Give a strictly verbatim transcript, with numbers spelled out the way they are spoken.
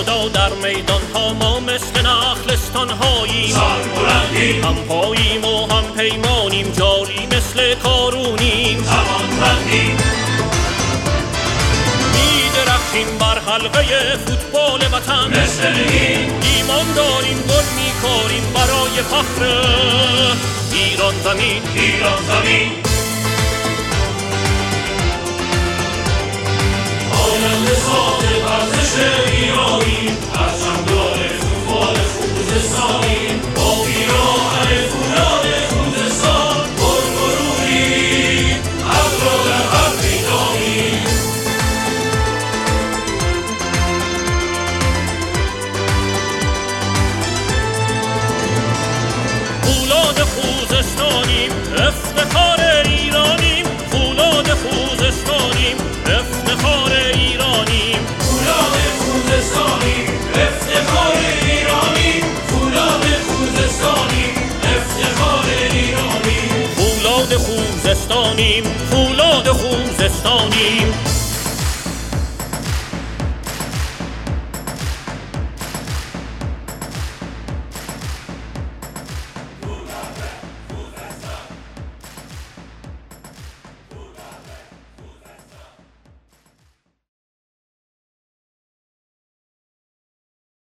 مبادا در میدان ها ما مثل نخلستان هاییم، سربلندیم، هم پاییم و هم پیمانیم، جاری مثل کارونیم، توانمندیم، می‌درخشیم بر حلقه فوتبال وطن، مثل این ایمان داریم، گل می‌کاریم برای فخر ایران زمین. ایران زمین. آینده ساز ورزش ایرانیم، پرچمدار فوتبال خوزستانیم، با پیراهن فولاد خوزستان پرغروریم، حق را در حق می‌دانیم. فولاد خوزستانیم، افتخار ایرانیم، فولاد خوزستانیم، افتخار ایرانیم، فولاد خوزستانیم، افتخار ایرانیم، فولاد خوزستانیم، افتخار ایرانیم، فولاد خوزستانیم، فولاد خوزستانیم.